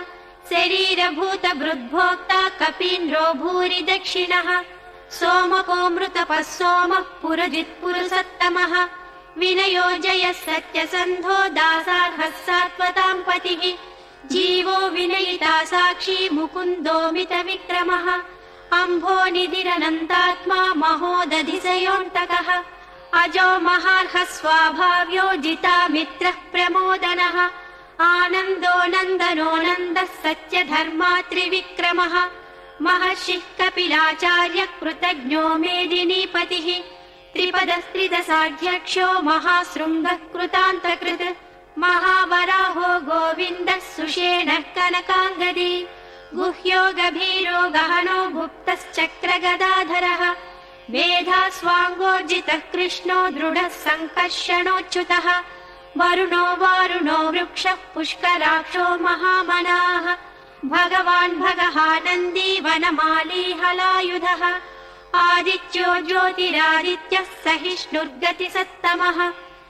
शरीरभूतभृद्भोक्ता कपीन्द्रो भूरि दक्षिणः सोमकोऽमृतपः सोमः पुरजित्पुरुषोत्तमः विनयो जयः सत्यसन्धो दासार्हः सात्वताम् पतिः जीवो विनयिता साक्षी मुकुन्दोमितविक्रमः अम्भो निधिरनन्तात्मा महोदधिशयोऽन्तकः अजो महार्हः स्वाभाव्यो जिता मित्रः प्रमोदनः आनन्दो नन्दनो नन्दः सत्यधर्मात्रिविक्रमः महर्षिः कपिलाचार्यः कृतज्ञो मेदिनीपतिः त्रिपदस्त्रिदशाढ्यक्षो महाशृङ्गः कृतान्तकृत् महावराहो गोविन्दः सुषेणः कनकाङ्गदी गुह्यो गभीरो गहनो गुप्तश्चक्रगदाधरः वेधास्वाङ्गोर्जितः कृष्णो दृढः सङ्कर्षणोच्युतः वरुणो वारुणो वृक्षः पुष्कराक्षो महामनाः भगवान् भगहानन्दी वनमाली हलायुधः आदित्यो ज्योतिरादित्यः सहिष्णुर्गतिसत्तमः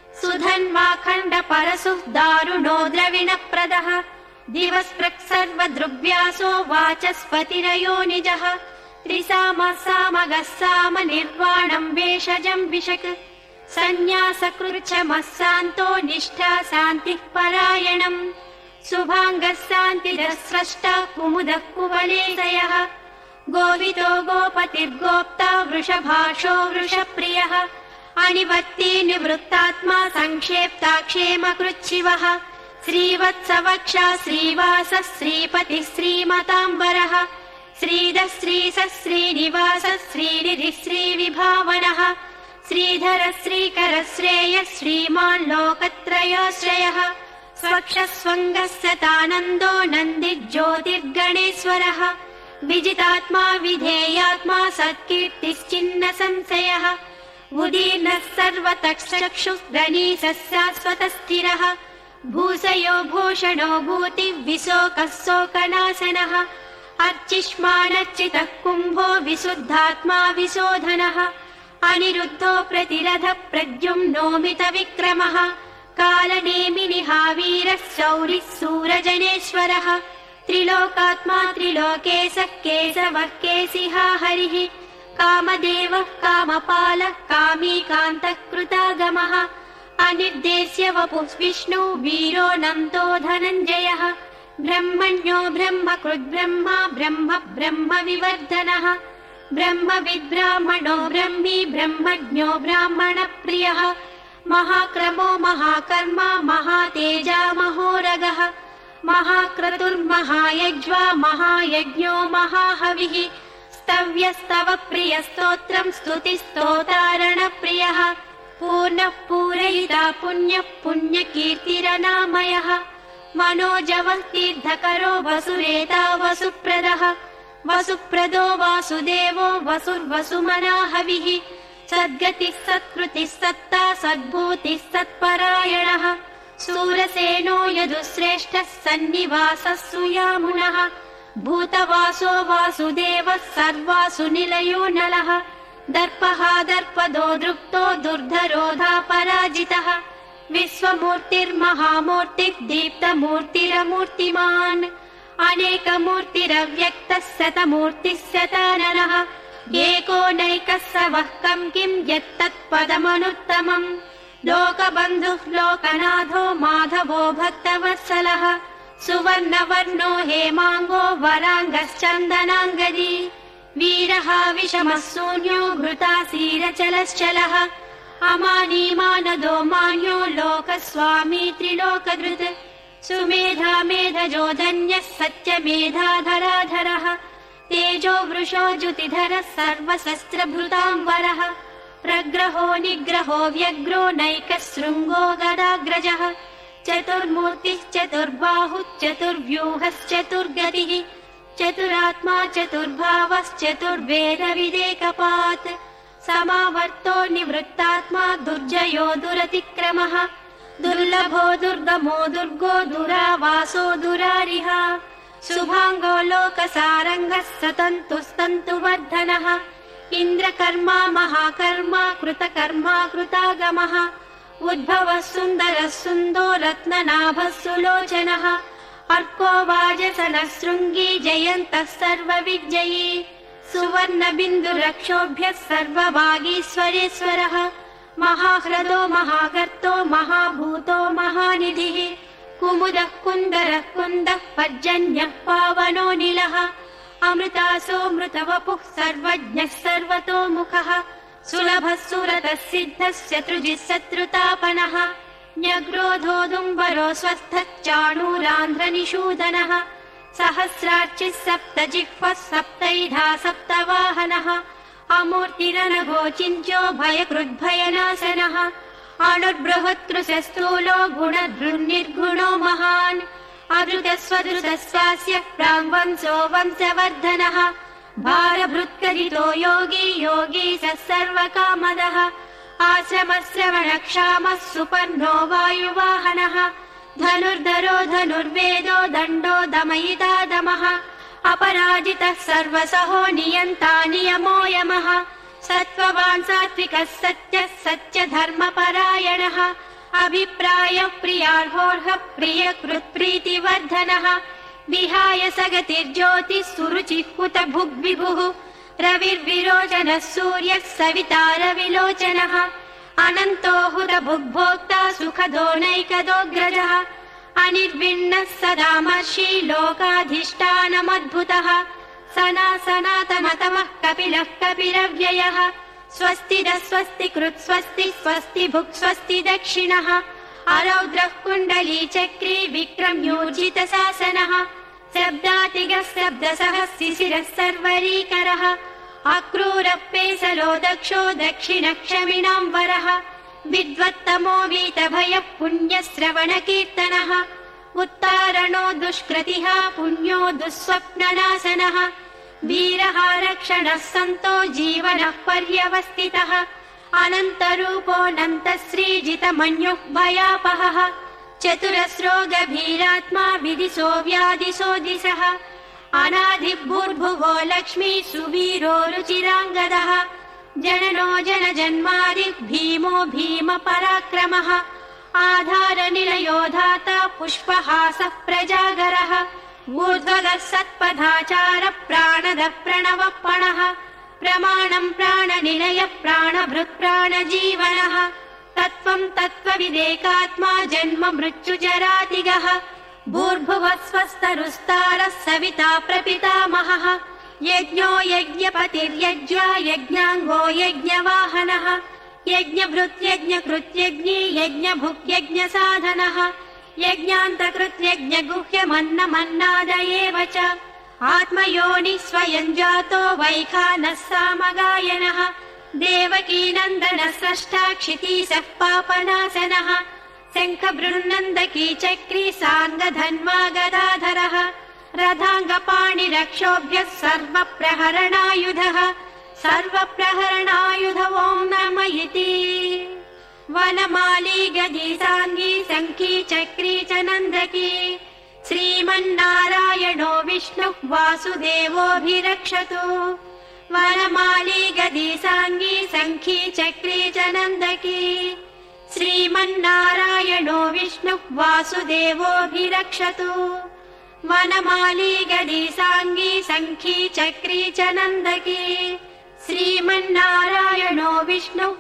सुधन्वाखण्डपरशुः दारुणो द्रविणप्रदः दिवस्पृक् सर्वदृग्व्यासो वाचस्पतिरयो निजः त्रिसामः सामगः साम निर्वाणम् वेषजम् विशक् सन्न्यासकृच्छमः सान्तो निष्ठा शान्तिः परायणम् शुभाङ्गः शान्तिरः स्रष्टा कुमुदः कुवलेशयः गोवितो गोपतिर्गोप्ता वृषभाषो वृषप्रियः अनिवर्ती निवृत्तात्मा संक्षेप्ता क्षेमकृच्छिवः श्रीवत्सवक्षा श्रीवासः श्रीपतिः श्रीमताम्बरः श्रीधः श्रीसः श्रीनिवासः श्रीनिधिः श्रीविभावनः श्रीधरः श्रीकरः श्रेयः श्रीमान् लोकत्रयाश्रयः स्वक्षस्वङ्गः सतानन्दो नन्दिज्योतिर्गणेश्वरः विजितात्मा विधेयात्मा सत्कीर्तिश्चिन्न संशयः उदीर्णः सर्वतक्षुश्धनीशः शाश्वतस्थिरः भूषयो भूषणो भूतिविशोकः शोकनाशनः अर्चिष्मानर्चितः कुम्भो विशुद्धात्मा विशोधनः अनिरुद्धो प्रतिरथः प्रद्युम्नोमितविक्रमः कालनेमिनिहावीरः शौरिः सूरजनेश्वरः त्रिलोकात्मा त्रिलोकेशः केशवः केशिहा हरिः कामदेवः कामपालः कामीकान्तः कृतागमः अनिर्देश्य वपुः विष्णु वीरो नन्तो धनञ्जयः ब्रह्मण्यो ब्रह्मकृद्ब्रह्मा ब्रह्म ब्रह्म विवर्धनः ब्रह्मविद्ब्राह्मणो ब्रह्मी ब्रह्मज्ञो ब्राह्मणप्रियः महाक्रमो महाकर्मा महातेजा महोरगः महाक्रतुर्महायज्वा महायज्ञो महाहविः स्तव्यस्तव प्रियस्तोत्रम् स्तुतिस्तोतारणप्रियः पूर्णः पूरयिता पुण्यः पुण्यकीर्तिरनामयः मनोजवः तीर्थकरो वसुरेता वसुप्रदः वसुप्रदो वासुदेवो वसुर्वसुमनाहविः सद्गतिः सत्कृतिः सत्ता सद्भूतिः सत्परायणः सूरसेनो यदुश्रेष्ठः सन्निवासः सुयामुनः भूतवासो वासुदेवः सर्वासु निलयो नलः दर्पः दर्पदो दृप्तो दुर्धरोधा पराजितः विश्वमूर्तिर्महामूर्तिः दीप्तमूर्तिरमूर्तिमान् अनेकमूर्तिरव्यक्तः शतमूर्तिः शताननः एको नैकः स वः कम् किम् यत्तत्पदमनुत्तमम् लोकबन्धुः लोकनाथो माधवो भक्तवत्सलः सुवर्णवर्णो हेमाङ्गो वराङ्गश्चन्दनाङ्गदी वीरः विषमः शून्यो घृतासीरचलश्चलः अमानीमानदो मान्यो लोकस्वामी त्रिलोकधृत् सुमेधा मेधजो धन्यः सत्यमेधाधराधरः तेजो वृषो ज्युतिधरः सर्वशस्त्रभृताम्बरः प्रग्रहो निग्रहो व्यग्रो नैकशृङ्गो गदाग्रजः चतुर्मूर्तिश्चतुर्बाहुश्चतुर्व्यूहश्चतुर्गतिः चतुरात्मा चतुर्भावश्चतुर्वेदविदेकपात् समावर्तो निवृत्तात्मा दुर्जयो दुरतिक्रमः दुर्लभो दुर्गमो दुर्गो दुरावासो दुरारिः शुभाङ्गो लोकसारङ्गः सतन्तुस्तन्तुवर्धनः इन्द्रकर्मा महाकर्मा कृतकर्मा कृतागमः उद्भवः सुन्दरः सुन्दो रत्ननाभः सुलोचनः अर्को वाजसनः शृङ्गी जयन्तः सर्वविजयी सुवर्णबिन्दुरक्षोभ्यः सर्वभागीश्वरेश्वरः महाह्रदो महागर्तो महाभूतो महानिधिः कुमुदः कुन्दरः कुन्दः पर्जन्यः पावनो नीलः अमृतासोऽमृतवपुः सर्वज्ञः सर्वतोमुखः सुलभः सुरतः सिद्धः शत्रुजिः शत्रुतापनः न्यग्रोधोदुम्बरो स्वस्थः चाणूरान्ध्रनिषूदनः सहस्रार्चिः सप्तजिह्वः सप्तैधा सप्तवाहनः अमूर्तिरनघोचिन्त्यो भयकृद्भयनाशनः अणुर्बृहत्कृशस्थूलो गुणधृन्निर्गुणो महान् अधृतस्वधृतस्वास्य प्राङ्वंशो वंशवर्धनः भारभृत्करितो योगी योगी स सर्वकामदः आश्रमश्रवणक्षामः सुपर्णो वायुवाहनः धनुर्धरो धनुर्वेदो दण्डो दमयिता दमः अपराजितः सर्वसहो नियन्ता नियमो यमः सत्त्ववान् सात्विकः सत्यः सत्यधर्मपरायणः अभिप्रायः प्रियार्होर्हः प्रियकृत्प्रीतिवर्धनः विहाय सगतिर्ज्योतिः सुरुचिः हुतभुग्विभुः रविर्विरोचनः सूर्यः सविता रविलोचनः अनन्तो हुतभुग्भोक्ता सुखदो नैकदोऽग्रजः अनिर्विण्णः सदामर्षि लोकाधिष्ठानमद्भुतः सना सनातनतमः कपिलः कपिरव्ययः स्वस्तिदः स्वस्तिकृत् स्वस्ति स्वस्ति भुक् स्वस्ति दक्षिणः अरौद्रः कुण्डली चक्री विक्रम्योर्जितशासनः शब्दातिगः शब्दसः शिशिरः सर्वरीकरः अक्रूरः पेसलो दक्षो दक्षिणक्षमिणाम्बरः विद्वत्तमो वीतभयः पुण्यश्रवणकीर्तनः उत्तारणो दुष्कृतिः पुण्यो दुःस्वप्ननाशनः वीरः रक्षणः सन्तो जीवनः पर्यवस्थितः अनन्तरूपोऽनन्तश्रीजितमन्युः भयापहः चतुरस्रो गभीरात्मा विदिशो व्यादिशो दिशः अनादिभूर्भुवो लक्ष्मी सुवीरो रुचिराङ्गदः जननो जनजन्मादिः भीमो भीमपराक्रमः आधारनिलयो धाता पुष्पहासः प्रजागरः ऊर्ध्वगः सत्पथाचारः प्राणदः प्रणवपणः प्रमाणम् प्राणनिलयः प्राणभृत् प्राणजीवनः तत्त्वम् तत्त्वविदेकात्मा जन्म मृत्युजरातिगः भूर्भुवः स्वस्तरुस्तारः सविता प्रपितामहः यज्ञो यज्ञपतिर्यज्वा यज्ञाङ्गो यज्ञवाहनः यज्ञभृत् यज्ञकृत् यज्ञी यज्ञभुक्यज्ञसाधनः यज्ञान्तकृत् यज्ञगुह्यमन्नमन्नादयेव च आत्मयोनिः स्वयं जातो वैखानः सामगायनः देवकीनन्दनः स्रष्टा क्षितीशः पापनाशनः शङ्खबृन्नन्दकी चक्री सार्धधन्वा गदाधरः रथाङ्गपाणिरक्षोभ्यः सर्वप्रहरणायुधः सर्वप्रहरणायुध ॐ नमः इति वनमाली गदी साङ्गी शङ्खी चक्री च नन्दकी श्रीमन्नारायणो विष्णुः वासुदेवोऽभिरक्षतु वनमाली गदी साङ्गी शङ्खी चक्री च नन्दकी श्रीमन्नारायणो विष्णुः वासुदेवोऽभिरक्षतु वनमाली गदी साङ्गी शङ्खी चक्री च नन्दकी श्रीमन्नारायणो विष्णुः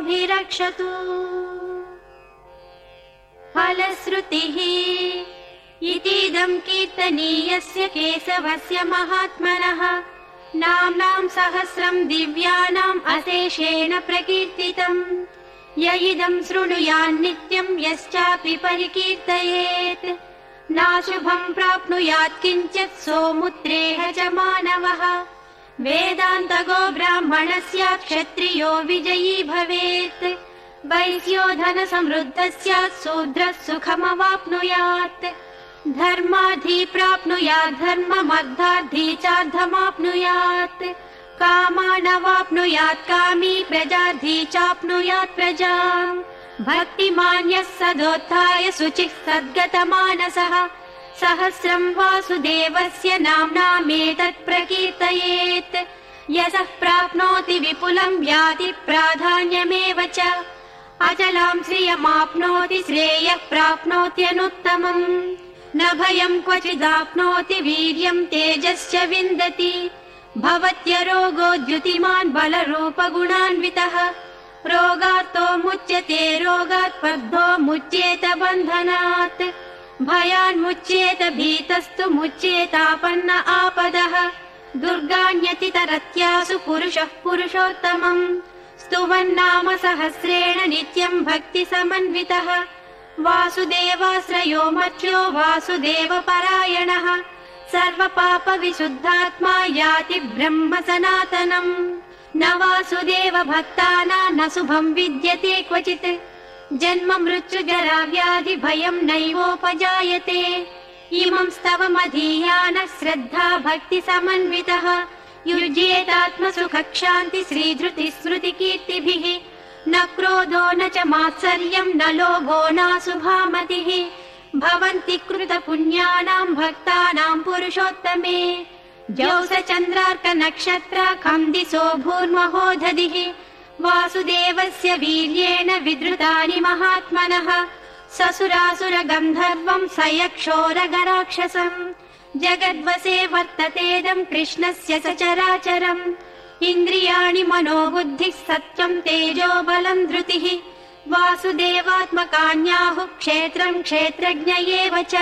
वासुदेवोऽभिरक्षतु फलश्रुतिः इतीदं कीर्तनीयस्य केशवस्य महात्मनः नाम्नां सहस्रं दिव्यानाम् अशेषेण प्रकीर्तितम् य इदं शृणुयान्नित्यं यश्चापि परिकीर्तयेत् नाशुभं प्राप्नुयात् किञ्चित् सोमुत्रेह च मानवः वेदान्तगो ब्राह्मणः स्यात् क्षत्रियो विजयी भवेत् वैश्यो धन समृद्धः स्यात् शूद्रः सुखमवाप्नुयात् धर्माधी प्राप्नुयात् धर्ममर्धार्थी चार्धमाप्नुयात् कामानवाप्नुयात् कामी प्रजार्थी चाप्नुयात् प्रजाम् भक्तिमान्यः सदोत्थाय शुचिः सद्गतमानसः सहस्रं वासुदेवस्य नाम्नामेतत् प्रकीर्तयेत् यशः प्राप्नोति विपुलं याति प्राधान्यमेव च अचलां श्रियमाप्नोति श्रेयः प्राप्नोत्यनुत्तमम् न भयं क्वचिदाप्नोति वीर्यं तेजश्च विन्दति भवत्यरोगो द्युतिमान् बलरूपगुणान्वितः रोगात्तो मुच्यते रोगात् बद्धो मुच्येत बन्धनात् भयान्मुच्येत भीतस्तु मुच्येतापन्न आपदः दुर्गाण्यतितरत्यासु पुरुषः पुरुषोत्तमम् स्तुवन्नाम सहस्रेण नित्यं भक्ति समन्वितः वासुदेवाश्रयो मर्त्यो वासुदेवपरायणः सर्वपाप विशुद्धात्मा याति ब्रह्म सनातनम् न वासुदेव भक्तानां न शुभं विद्यते क्वचित् जन्म मृत्यु जरा व्याधि भयं नैवोपजायते इमं स्तवमधीयानः श्रद्धा भक्ति समन्वितः युज्येतात्मसुखक्षान्ति श्रीधृति स्मृति कीर्तिभिः न क्रोधो न च मात्सर्यं न लोभो नाशुभामतिः भवन्ति कृत पुण्यानां भक्तानां पुरुषोत्तमे जौस चन्द्रार्क नक्षत्र खं दिशो भूर्महो दधिः वासुदेवस्य वीर्येण विद्रुतानि महात्मनः ससुरासुर गन्धर्वं सयक्षोरगराक्षसम् जगद्वसे वर्ततेदं कृष्णस्य सचराचरम् इन्द्रियाणि मनोबुद्धिः सत्त्वं तेजो बलं धृतिः वासुदेवात्मकान्याहुः क्षेत्रं क्षेत्रज्ञ एव च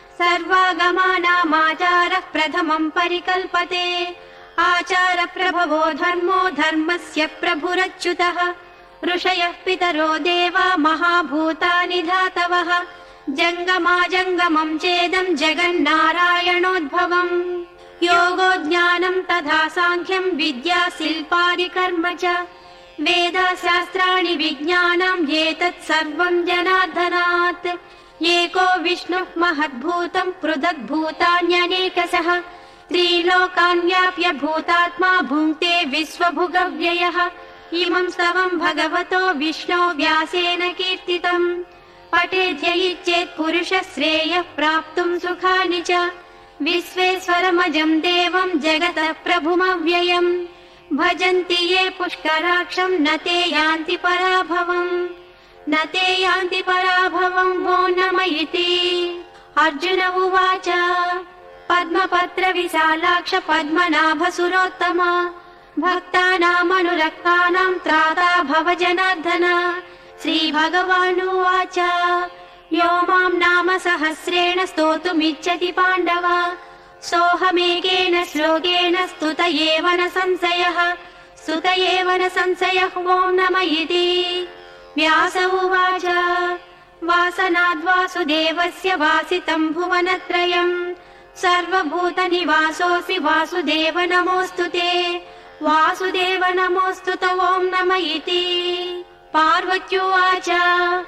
सर्वागमानामाचारः प्रथमं परिकल्पते आचार प्रभवो धर्मो धर्मस्य प्रभुरच्युतः ऋषयः पितरो देवा महाभूतानि धातवः जङ्गमाजङ्गमं चेदं जगन्नारायणोद्भवम् योगो ज्ञानं तथा साङ्ख्यं विद्या शिल्पादि कर्म च वेदशास्त्राणि विज्ञानम् एतत् सर्वं जनार्दनात् एको विष्णुः महद्भूतं पृथग्भूतान्यनेकशः त्रिलोकान् व्याप्य भूतात्मा भुङ्क्ते विश्वभुगव्ययः इमं स्तवं भगवतो विष्णो व्यासेन कीर्तितम् पठेद्य इच्छेत् पुरुषः श्रेयः प्राप्तुं सुखानि च विश्वेश्वरमजं देवं जगतः प्रभुमव्ययम् भजन्ति ये पुष्कराक्षं न ते यान्ति पराभवम् न ते यान्ति पराभवम् वो नम इति अर्जुन उवाच पद्मपत्र विशालाक्ष पद्मनाभसुरोत्तम भक्तानामनुरक्तानां त्राता भव जनार्दन श्रीभगवानुवाच यो मां नाम सहस्रेण स्तोतुमिच्छति पाण्डव सोऽहमेकेन श्लोकेन स्तुत एव न संशयः स्तुत एव न संशयः ॐ नम इति व्यास उवाच वासनाद्वासुदेवस्य वासितं भुवनत्रयम् सर्वभूतनिवासोऽसि वासुदेव नमोऽस्तु ते वासुदेव नमोऽस्तु ते ॐ नम इति पार्वत्युवाच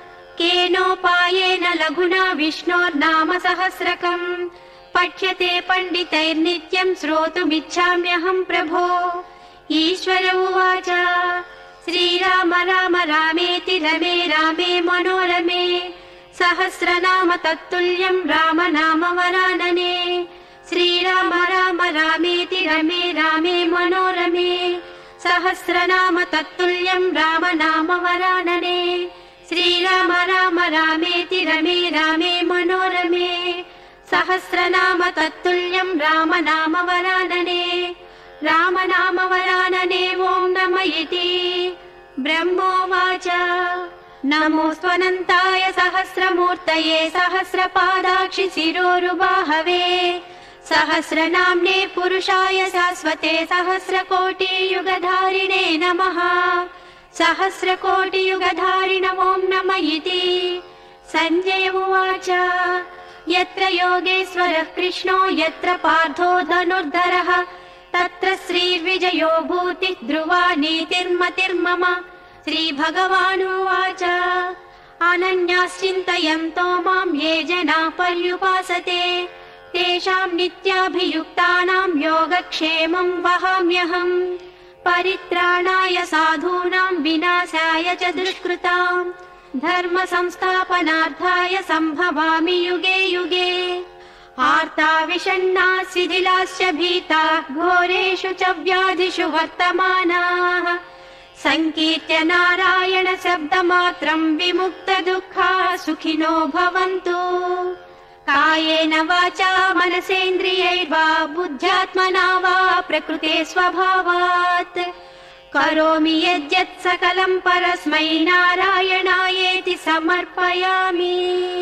केनोपायेन लघुना विष्णोर्नाम सहस्रकम् पठ्यते पण्डितैर्नित्यं श्रोतुमिच्छाम्यहं प्रभो ईश्वर उवाच श्रीराम राम रामेति रमे रामे मनोरमे सहस्रनाम तत्तुल्यं राम नाम वरानने श्रीराम राम रामेति रमे रामे मनोरमे सहस्रनाम तत्तुल्यं राम नाम वरानने श्रीराम राम रामेति रमे रामे मनोरमे सहस्रनाम तत्तुल्यं राम नाम वरानने राम नाम वरानने ॐ नम इति ब्रह्मोवाच नमोऽस्त्वनन्ताय सहस्रमूर्तये सहस्रपादाक्षि शिरोरुबाहवे सहस्रनाम्ने पुरुषाय शाश्वते सहस्रकोटियुगधारिणे नमः सहस्रकोटियुगधारिणमों नमः इति। सञ्जय उवाच यत्र योगेश्वरः कृष्णो यत्र पार्थो धनुर्धरः तत्र श्रीर्विजयो भूतिः ध्रुवा नीतिर्मतिर्मम। श्रीभगवानुवाच अनन्याश्चिन्तयन्तो मां ये जनाः पर्युपासते तेषां नित्याभियुक्तानां योगक्षेमं वहाम्यहम्। परित्राणाय साधूनां विनाशाय च दुष्कृतां धर्म संस्थापनार्थाय सम्भवामि युगे युगे। आर्ता विषण्णा शिथिलाश्च भीताः घोरेषु च व्याधिषु वर्तमानाः संकीर्त्य नारायण शब्दमात्रं विमुक्तदुःखाः सुखिनो भवन्तु। कायेन वाचा मनसेन्द्रियैर्वा बुद्ध्यात्मना वा प्रकृते स्वभावात् करोमि यद्यत् सकलं परस्मै नारायणायेति समर्पयामि।